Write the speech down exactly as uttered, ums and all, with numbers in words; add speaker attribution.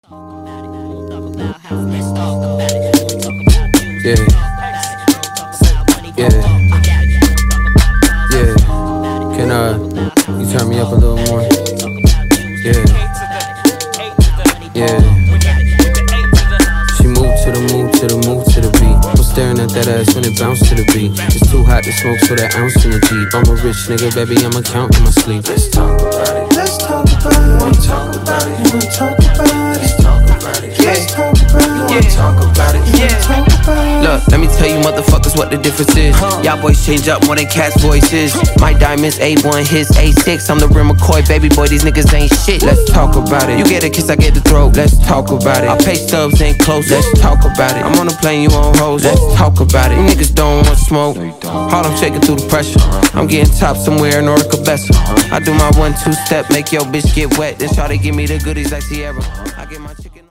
Speaker 1: Yeah. Yeah. Yeah. Can uh you turn me up a little more? Yeah. Yeah. She moved to the move, to the move, to the beat. I'm staring at that ass when it bounce to the beat. It's too hot to smoke, so that ounce in the Jeep. I'm a rich nigga, baby, I'ma count in my sleep. Let's talk about it. Let's talk about it. You wanna talk about it? You wanna talk about it? Let's talk about it. Yeah. Let's talk about it. You wanna talk about it? Yeah. Talk about it. Look, let me tell you motherfuckers what the difference is. Y'all boys change up more than cats' voices. My diamonds A one, his A six. I'm the real McCoy, baby boy, these niggas ain't shit. Let's talk about it. You get a kiss, I get the throat. Let's talk about it. Our pay stubs ain't close. Let's talk about it. I'm on the plane, you on hoes. Let's talk about it. You niggas don't want smoke. Harlem shaking through the pressure. I'm getting top somewhere in Orica Bessa. I do my one two step, make your bitch get wet. Then try to give me the goodies like Sierra. I get my chicken.